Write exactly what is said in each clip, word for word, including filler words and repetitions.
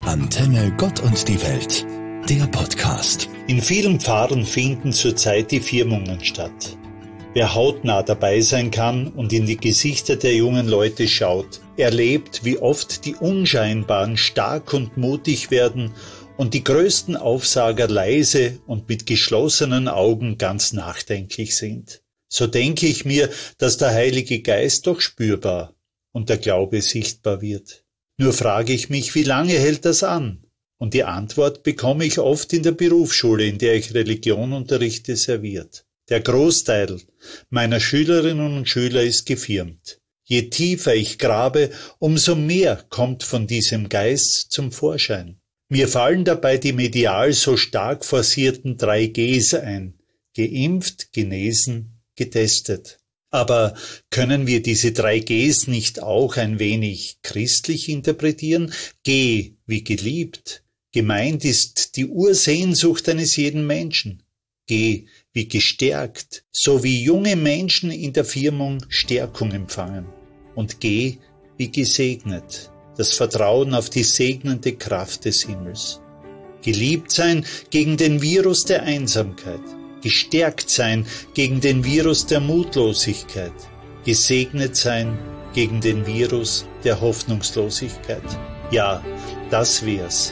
Antenne Gott und die Welt, der Podcast. In vielen Pfarren finden zurzeit die Firmungen statt. Wer hautnah dabei sein kann und in die Gesichter der jungen Leute schaut, erlebt, wie oft die Unscheinbaren stark und mutig werden und die größten Aufsager leise und mit geschlossenen Augen ganz nachdenklich sind. So denke ich mir, dass der Heilige Geist doch spürbar und der Glaube sichtbar wird. Nur frage ich mich, wie lange hält das an? Und die Antwort bekomme ich oft in der Berufsschule, in der ich Religion unterrichte, serviert. Der Großteil meiner Schülerinnen und Schüler ist gefirmt. Je tiefer ich grabe, umso mehr kommt von diesem Geist zum Vorschein. Mir fallen dabei die medial so stark forcierten drei Gs ein. Geimpft, genesen, getestet. Aber können wir diese drei Gs nicht auch ein wenig christlich interpretieren? G wie geliebt. Gemeint ist die Ursehnsucht eines jeden Menschen. G wie gestärkt, so wie junge Menschen in der Firmung Stärkung empfangen. Und G wie gesegnet, das Vertrauen auf die segnende Kraft des Himmels. Geliebt sein gegen den Virus der Einsamkeit. Gestärkt sein gegen den Virus der Mutlosigkeit, gesegnet sein gegen den Virus der Hoffnungslosigkeit. Ja, das wär's.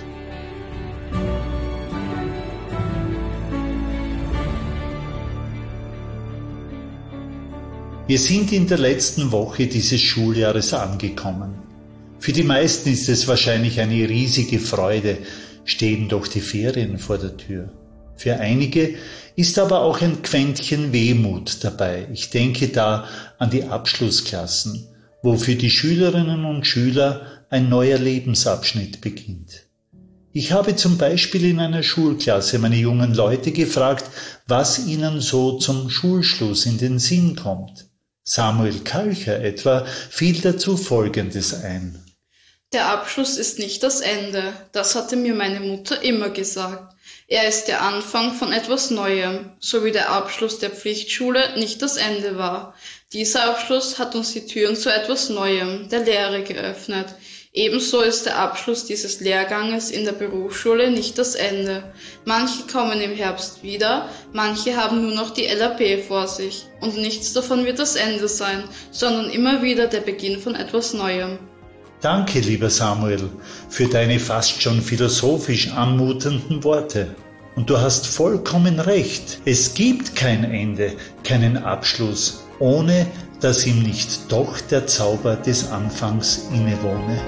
Wir sind in der letzten Woche dieses Schuljahres angekommen. Für die meisten ist es wahrscheinlich eine riesige Freude, stehen doch die Ferien vor der Tür. Für einige ist aber auch ein Quäntchen Wehmut dabei. Ich denke da an die Abschlussklassen, wo für die Schülerinnen und Schüler ein neuer Lebensabschnitt beginnt. Ich habe zum Beispiel in einer Schulklasse meine jungen Leute gefragt, was ihnen so zum Schulschluss in den Sinn kommt. Samuel Kalcher etwa fiel dazu Folgendes ein. Der Abschluss ist nicht das Ende, das hatte mir meine Mutter immer gesagt. Er ist der Anfang von etwas Neuem, so wie der Abschluss der Pflichtschule nicht das Ende war. Dieser Abschluss hat uns die Türen zu etwas Neuem, der Lehre, geöffnet. Ebenso ist der Abschluss dieses Lehrganges in der Berufsschule nicht das Ende. Manche kommen im Herbst wieder, manche haben nur noch die L A P vor sich. Und nichts davon wird das Ende sein, sondern immer wieder der Beginn von etwas Neuem. Danke, lieber Samuel, für deine fast schon philosophisch anmutenden Worte. Und du hast vollkommen recht. Es gibt kein Ende, keinen Abschluss, ohne dass ihm nicht doch der Zauber des Anfangs innewohne.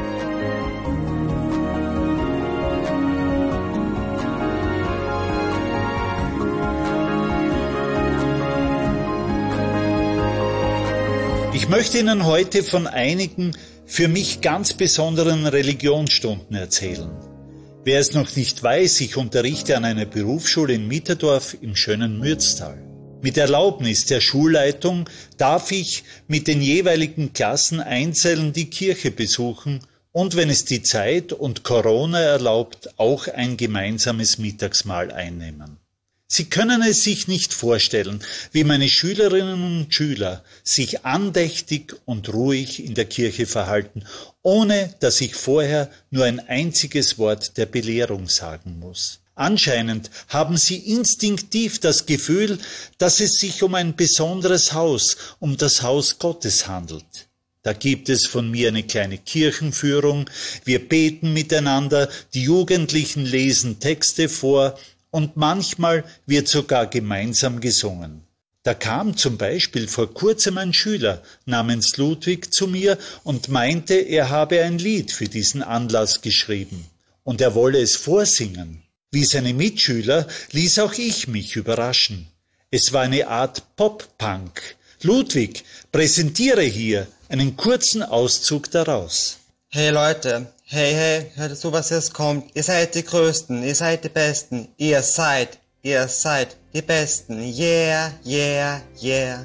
Ich möchte Ihnen heute von einigen für mich ganz besonderen Religionsstunden erzählen. Wer es noch nicht weiß, ich unterrichte an einer Berufsschule in Mitterdorf im schönen Mürztal. Mit Erlaubnis der Schulleitung darf ich mit den jeweiligen Klassen einzeln die Kirche besuchen und, wenn es die Zeit und Corona erlaubt, auch ein gemeinsames Mittagsmahl einnehmen. Sie können es sich nicht vorstellen, wie meine Schülerinnen und Schüler sich andächtig und ruhig in der Kirche verhalten, ohne dass ich vorher nur ein einziges Wort der Belehrung sagen muss. Anscheinend haben sie instinktiv das Gefühl, dass es sich um ein besonderes Haus, um das Haus Gottes handelt. Da gibt es von mir eine kleine Kirchenführung, wir beten miteinander, die Jugendlichen lesen Texte vor, und manchmal wird sogar gemeinsam gesungen. Da kam zum Beispiel vor kurzem ein Schüler namens Ludwig zu mir und meinte, er habe ein Lied für diesen Anlass geschrieben und er wolle es vorsingen. Wie seine Mitschüler ließ auch ich mich überraschen. Es war eine Art Pop-Punk. Ludwig, präsentiere hier einen kurzen Auszug daraus. Hey Leute, hey, hey, hört zu, was jetzt kommt. Ihr seid die Größten, ihr seid die Besten. Ihr seid, ihr seid die Besten. Yeah, yeah, yeah.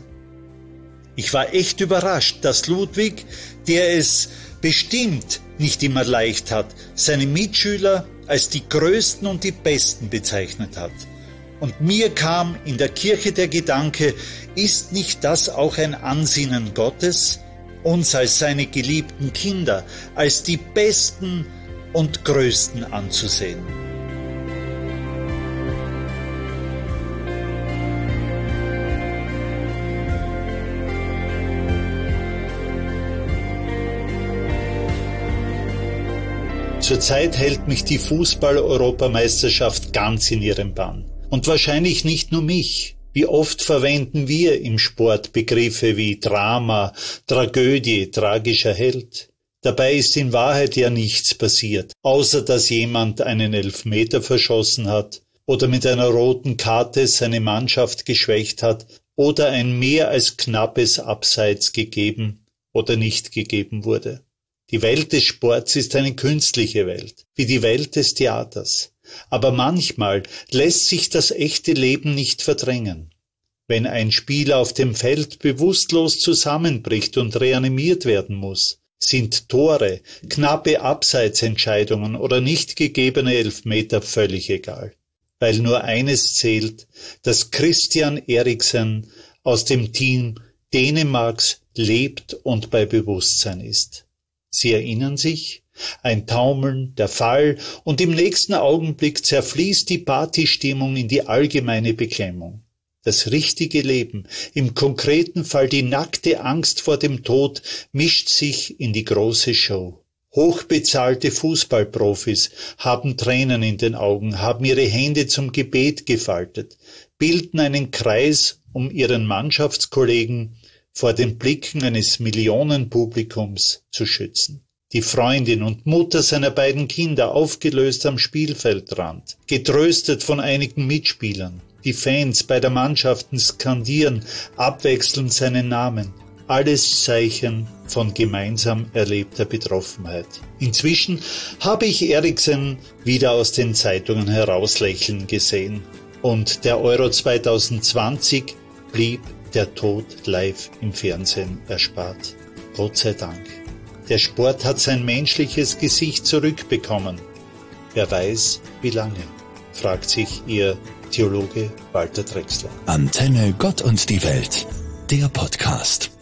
Ich war echt überrascht, dass Ludwig, der es bestimmt nicht immer leicht hat, seine Mitschüler als die Größten und die Besten bezeichnet hat. Und mir kam in der Kirche der Gedanke, ist nicht das auch ein Ansinnen Gottes? Uns als seine geliebten Kinder, als die Besten und größten anzusehen. Zurzeit hält mich die Fußball-Europameisterschaft ganz in ihrem Bann. Und wahrscheinlich nicht nur mich. Wie oft verwenden wir im Sport Begriffe wie Drama, Tragödie, tragischer Held? Dabei ist in Wahrheit ja nichts passiert, außer dass jemand einen Elfmeter verschossen hat oder mit einer roten Karte seine Mannschaft geschwächt hat oder ein mehr als knappes Abseits gegeben oder nicht gegeben wurde. Die Welt des Sports ist eine künstliche Welt, wie die Welt des Theaters. Aber manchmal lässt sich das echte Leben nicht verdrängen. Wenn ein Spieler auf dem Feld bewusstlos zusammenbricht und reanimiert werden muss, sind Tore, knappe Abseitsentscheidungen oder nicht gegebene Elfmeter völlig egal. Weil nur eines zählt, dass Christian Eriksen aus dem Team Dänemarks lebt und bei Bewusstsein ist. Sie erinnern sich? Ein Taumeln, der Fall und im nächsten Augenblick zerfließt die Partystimmung in die allgemeine Beklemmung. Das richtige Leben, im konkreten Fall die nackte Angst vor dem Tod, mischt sich in die große Show. Hochbezahlte Fußballprofis haben Tränen in den Augen, haben ihre Hände zum Gebet gefaltet, bilden einen Kreis um ihren Mannschaftskollegen vor den Blicken eines Millionenpublikums zu schützen. Die Freundin und Mutter seiner beiden Kinder aufgelöst am Spielfeldrand, getröstet von einigen Mitspielern. Die Fans beider Mannschaften skandieren abwechselnd seinen Namen. Alles Zeichen von gemeinsam erlebter Betroffenheit. Inzwischen habe ich Eriksen wieder aus den Zeitungen herauslächeln gesehen. Und der Euro zwanzig zwanzig blieb der Tod live im Fernsehen erspart. Gott sei Dank. Der Sport hat sein menschliches Gesicht zurückbekommen. Wer weiß, wie lange, fragt sich Ihr Theologe Walter Drechsler. Antenne Gott und die Welt, der Podcast.